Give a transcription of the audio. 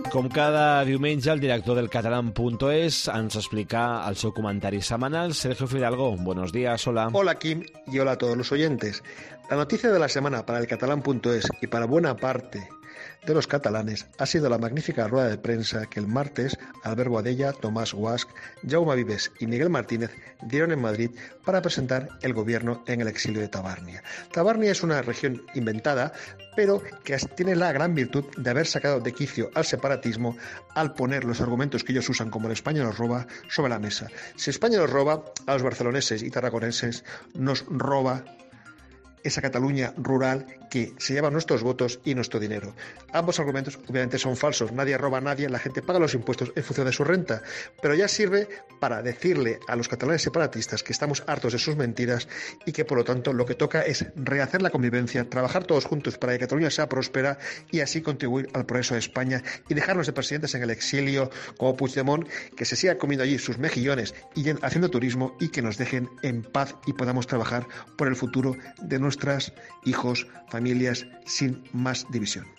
Com cada diumenge, el director del Catalan.es ens explica el seu comentari semanal. Sergio Fidalgo, buenos días, hola. Hola Kim y hola a todos los oyentes. La noticia de la semana para el Catalan.es y para buena parte de los catalanes ha sido la magnífica rueda de prensa que el martes Albert Boadella, Tomás Guasch, Jaume Vives y Miguel Martínez dieron en Madrid para presentar el gobierno en el exilio de Tabárnia. Tabárnia es una región inventada, pero que tiene la gran virtud de haber sacado de quicio al separatismo al poner los argumentos que ellos usan como el España nos roba sobre la mesa. Si España nos roba, a los barceloneses y tarraconenses nos roba esa Cataluña rural que se lleva nuestros votos y nuestro dinero. Ambos argumentos obviamente son falsos. Nadie roba a nadie, la gente paga los impuestos en función de su renta, pero ya sirve para decirle a los catalanes separatistas que estamos hartos de sus mentiras y que por lo tanto lo que toca es rehacer la convivencia, trabajar todos juntos para que Cataluña sea próspera y así contribuir al progreso de España y dejarnos de presidentes en el exilio como Puigdemont, que se siga comiendo allí sus mejillones y haciendo turismo, y que nos dejen en paz y podamos trabajar por el futuro de nuestros hijos, familias, sin más división.